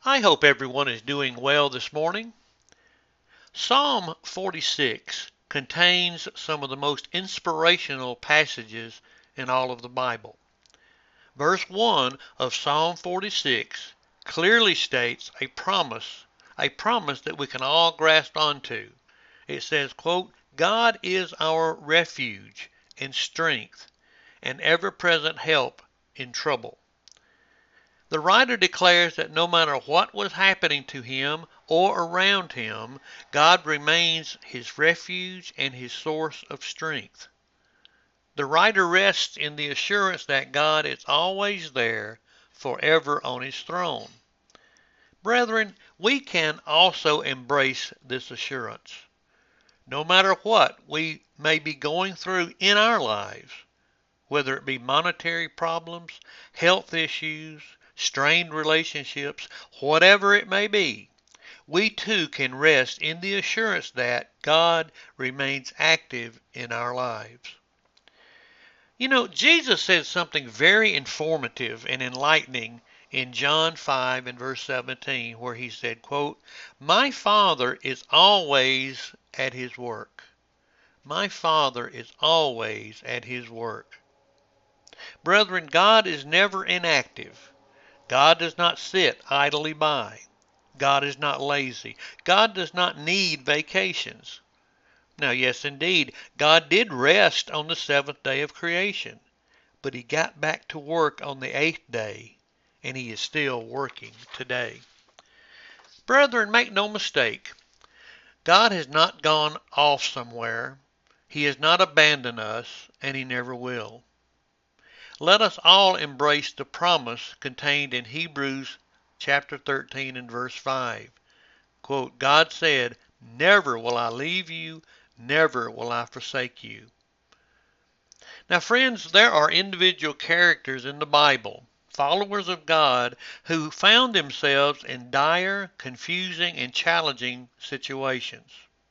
I hope everyone is doing well this morning. Psalm 46 contains some of the most inspirational passages in all of the Bible. Verse 1 of Psalm 46 clearly states a promise that we can all grasp onto. It says, quote, God is our refuge and strength and ever-present help in trouble. The writer declares that no matter what was happening to him or around him, God remains his refuge and his source of strength. The writer rests in the assurance that God is always there, forever on his throne. Brethren, we can also embrace this assurance. No matter what we may be going through in our lives, whether it be monetary problems, health issues, strained relationships, whatever it may be, we too can rest in the assurance that God remains active in our lives. You know, Jesus said something very informative and enlightening in John 5 and verse 17, where he said, quote, My Father is always at his work. My Father is always at his work. Brethren, God is never inactive. God does not sit idly by. God is not lazy. God does not need vacations. Now, yes, indeed, God did rest on the seventh day of creation, but he got back to work on the eighth day, and he is still working today. Brethren, make no mistake. God has not gone off somewhere. He has not abandoned us, and he never will. Let us all embrace the promise contained in Hebrews chapter 13 and verse 5. Quote, God said, Never will I leave you, never will I forsake you. Now, friends, there are individual characters in the Bible, followers of God, who found themselves in dire, confusing, and challenging situations.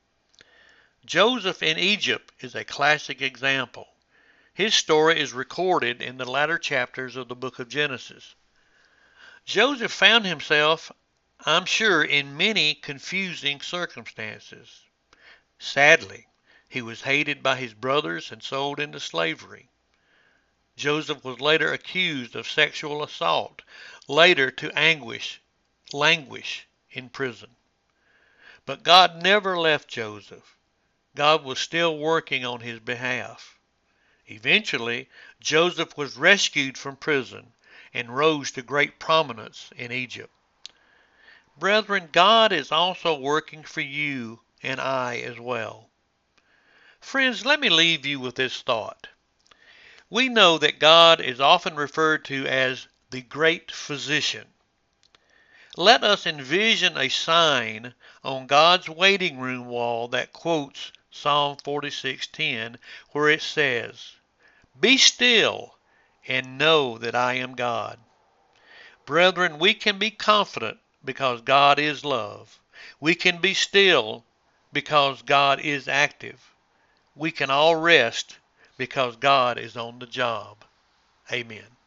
Joseph in Egypt is a classic example. His story is recorded in the latter chapters of the book of Genesis. Joseph found himself, I'm sure, in many confusing circumstances. Sadly, he was hated by his brothers and sold into slavery. Joseph was later accused of sexual assault, later to languish in prison. But God never left Joseph. God was still working on his behalf. Eventually, Joseph was rescued from prison and rose to great prominence in Egypt. Brethren, God is also working for you and I as well. Friends, let me leave you with this thought. We know that God is often referred to as the great physician. Let us envision a sign on God's waiting room wall that quotes Psalm 46:10, where it says, Be still and know that I am God. Brethren, we can be confident because God is love. We can be still because God is active. We can all rest because God is on the job. Amen.